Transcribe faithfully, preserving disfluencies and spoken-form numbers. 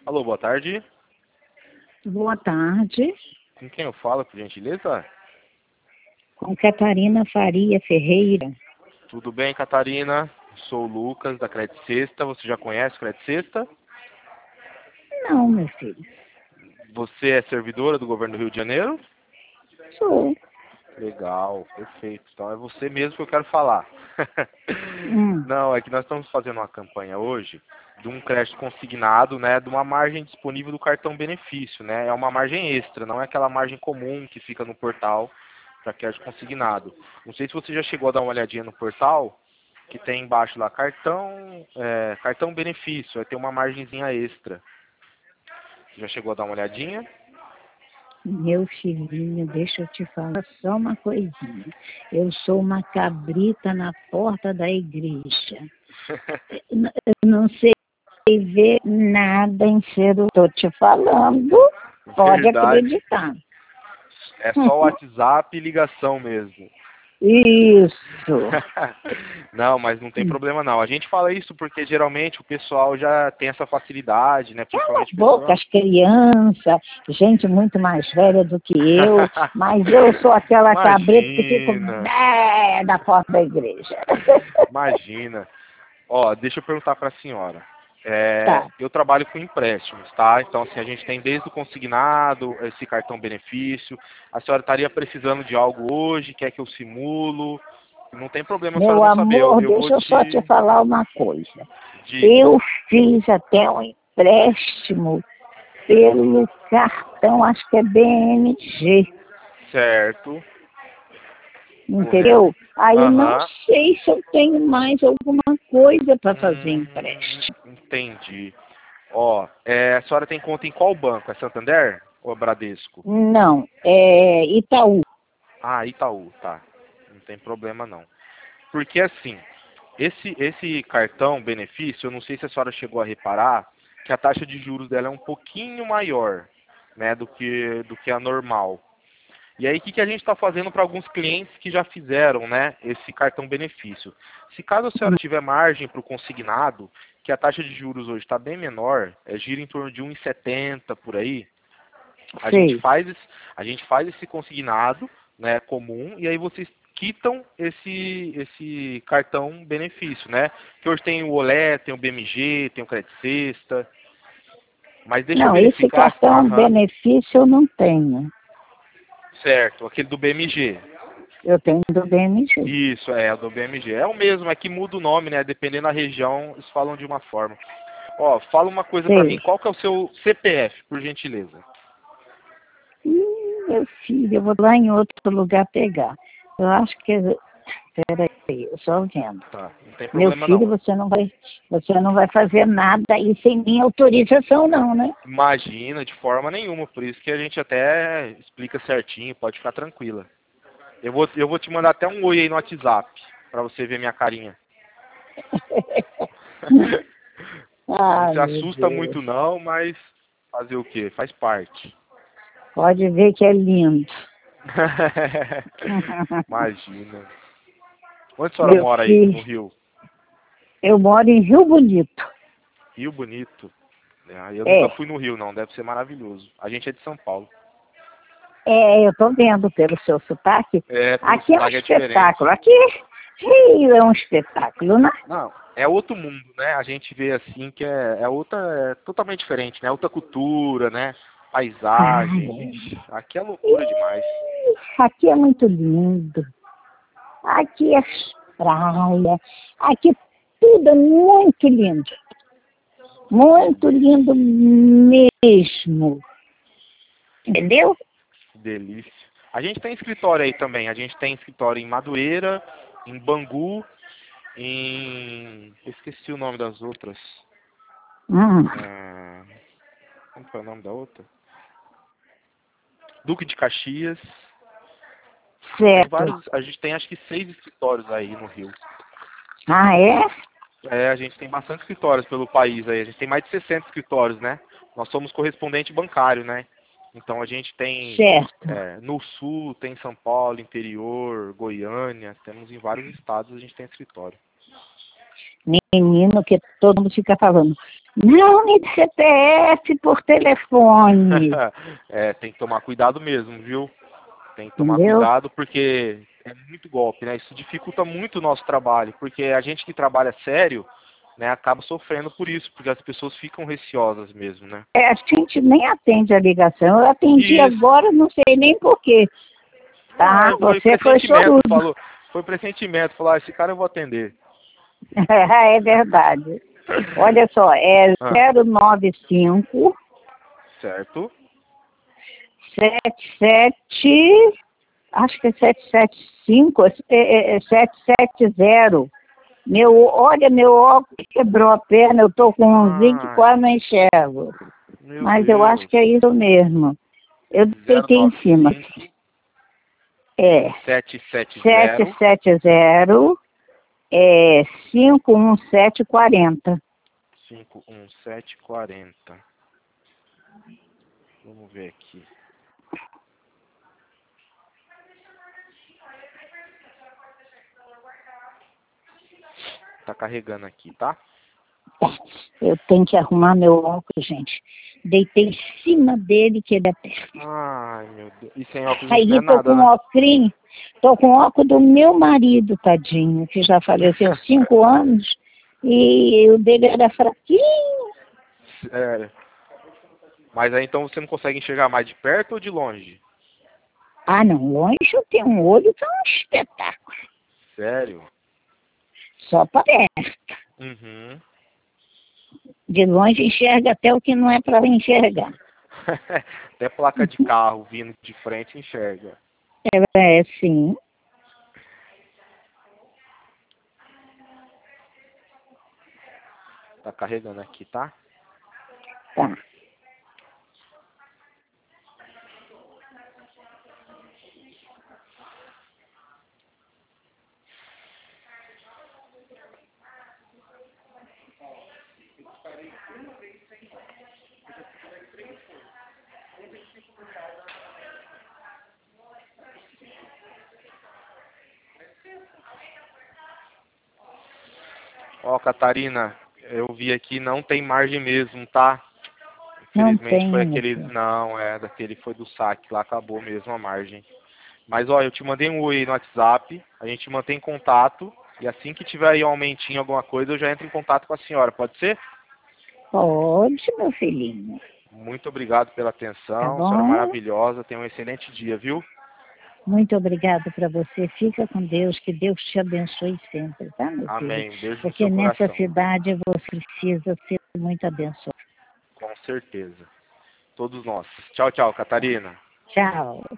Alô, boa tarde. Boa tarde, Com quem eu falo, por gentileza? com Catarina Faria Ferreira. Tudo bem, Catarina? Sou o Lucas, da Credit Sexta. Você já conhece o Credit Sexta? Não, meu filho, Você é servidora do governo do Rio de Janeiro? sou. Legal, perfeito. Então é você mesmo que eu quero falar. Hum, Não, é que nós estamos fazendo uma campanha hoje de um crédito consignado, né, de uma margem disponível do cartão benefício, né? É uma margem extra, não é aquela margem comum que fica no portal para crédito consignado. Não sei se você já chegou a dar uma olhadinha no portal, que tem embaixo lá cartão, é, cartão benefício, aí tem uma margenzinha extra. Já chegou a dar uma olhadinha? meu filhinho, deixa eu te falar só uma coisinha. Eu sou uma cabrita na porta da igreja. Eu não sei ver nada em ser o que estou te falando. Pode Verdade. acreditar. É só o WhatsApp e ligação mesmo. Isso. Não, mas não tem problema não. A gente fala isso porque geralmente o pessoal já tem essa facilidade, né? Cala a Principalmente boca, pessoa. as crianças, gente muito mais velha do que eu, mas eu sou aquela cabrita que fico Imagina, bé da porta da igreja. imagina. Ó, deixa eu perguntar para a senhora. É, Tá. eu trabalho com empréstimos, tá? Então, assim, a gente tem desde o consignado, esse cartão benefício. A senhora estaria precisando de algo hoje, quer que eu simulo? Não tem problema a senhora Meu não saber. Eu, amor, eu vou deixa eu só te te... falar uma coisa. Diga. Eu fiz até um empréstimo pelo cartão, acho que é B M G, Certo. Correto. entendeu? Aí não Aham. sei se eu tenho mais alguma coisa para fazer Hum, empréstimo. entendi. Ó, é, a senhora tem conta em qual banco? É Santander ou é Bradesco? Não, é Itaú. Ah, Itaú, tá. Não tem problema não. Porque assim, esse, esse cartão benefício, eu não sei se a senhora chegou a reparar que a taxa de juros dela é um pouquinho maior, né, do que, do que a normal. E aí, o que, que a gente está fazendo para alguns clientes que já fizeram, né, esse cartão benefício? Se caso a senhora tiver margem para o consignado, que a taxa de juros hoje está bem menor, é, gira em torno de um vírgula setenta por aí, a gente Sei. faz esse, a gente faz esse consignado, né, comum, e aí vocês quitam esse esse cartão benefício, né? Que hoje tem o Olé, tem o B M G, tem o Credit Sexta. Mas deixa eu Não, esse verificar. cartão Aham, benefício eu não tenho. certo, aquele do B M G. Eu tenho do B M G. Isso, é, o do B M G. É o mesmo, é que muda o nome, né? Dependendo da região, eles falam de uma forma. Ó, fala uma coisa pra mim, Sei. qual que é o seu C P F, por gentileza? Ih, meu filho, eu vou lá em outro lugar pegar. Eu acho que. Peraí, eu só vendo. Tá, não tem Meu problema filho, não. você não vai, você não vai fazer nada aí sem minha autorização, não, né? Imagina, de forma nenhuma, por isso que a gente até explica certinho, pode ficar tranquila. Eu vou, eu vou te mandar até um oi aí no WhatsApp, pra você ver minha carinha. Não Ai, se meu assusta Deus. muito não, mas fazer o quê? Faz parte. Pode ver que é lindo. Imagina. Onde a senhora Meu mora aí, filho, no Rio? eu moro em Rio Bonito. Rio Bonito. Ah, eu nunca É, fui no Rio não, deve ser maravilhoso. A gente é de São Paulo. é, eu tô vendo pelo seu sotaque. É, pelo Aqui é um sotaque é diferente. espetáculo. Aqui, Rio é um espetáculo, né? Não, é outro mundo, né? A gente vê assim que é, é outra, é totalmente diferente, né? Outra cultura, né? Ai, Paisagem. é. Ixi, aqui é loucura demais. Ih, aqui é muito lindo. Aqui é praia. Aqui tudo é muito lindo. Muito lindo mesmo. Entendeu? Que delícia. A gente tem escritório aí também. A gente tem escritório em Madureira, em Bangu, em... Eu esqueci o nome das outras. Hum, Ah, como que é o nome da outra? Duque de Caxias. Tem certo. vários. A gente tem acho que seis escritórios aí no Rio. Ah, é? É, a gente tem bastante escritórios pelo país aí. A gente tem mais de sessenta escritórios, né? Nós somos correspondente bancário, né? Então a gente tem Certo. é, no sul, tem São Paulo, interior, Goiânia, temos em vários estados a gente tem escritório. Menino, que todo mundo fica falando, não me dê C P F por telefone. É, tem que tomar cuidado mesmo, viu? Tem que tomar Entendeu? cuidado porque é muito golpe, né? Isso dificulta muito o nosso trabalho, porque a gente que trabalha sério, né, acaba sofrendo por isso, porque as pessoas ficam receosas mesmo, né? É, a gente nem atende a ligação. Eu atendi Isso. agora, não sei nem porquê. Tá? Ah, foi Você foi pressentimento, chorudo. falou. Foi pressentimento, falou, ah, esse cara eu vou atender. É verdade. Olha só, é Ah, zero nove cinco certo. sete sete, acho que é sete sete cinco, é, é, é sete sete zero. Meu, olha, meu óculos quebrou a perna, eu tô com um zinco que Ah, quase não enxergo. meu Mas eu acho Deus. que é isso mesmo. Eu deitei em cima. É, sete sete sete zero. sete zero, é, cinco um sete quatro zero. cinco um sete quatro zero. Vamos ver aqui. Tá carregando aqui, tá? Eu tenho que arrumar meu óculos, gente. Deitei em cima dele que ele é perto. Ai, meu Deus. E sem óculos não Aí é tô nada, com né? o óculos, tô com o óculos do meu marido, tadinho, que já faleceu cinco anos, e o dele era fraquinho. Sério. Mas aí então você não consegue enxergar mais de perto ou de longe? Ah, não, longe eu tenho um olho que é um espetáculo. Sério? Só para perto. Uhum. De longe enxerga até o que não é para enxergar. Até placa de carro vindo de frente enxerga. É, é sim. Tá carregando aqui, tá? Tá. Ó, Catarina, eu vi aqui, não tem margem mesmo, tá? Não Infelizmente tem, foi meu aquele, filho. não, é, daquele foi do saque, lá acabou mesmo a margem. Mas ó, eu te mandei um oi no WhatsApp, a gente mantém contato, e assim que tiver aí um aumentinho, alguma coisa, eu já entro em contato com a senhora, pode ser? Pode, meu filhinho. Muito obrigado pela Tá atenção, senhora bom? maravilhosa, tenha um excelente dia, viu? Muito obrigada para você. Fica com Deus, que Deus te abençoe sempre, tá, meu filho? Amém, um beijo no Porque seu nessa coração, cidade você precisa ser muito abençoado. com certeza. Todos nós. Tchau, tchau, Catarina. Tchau.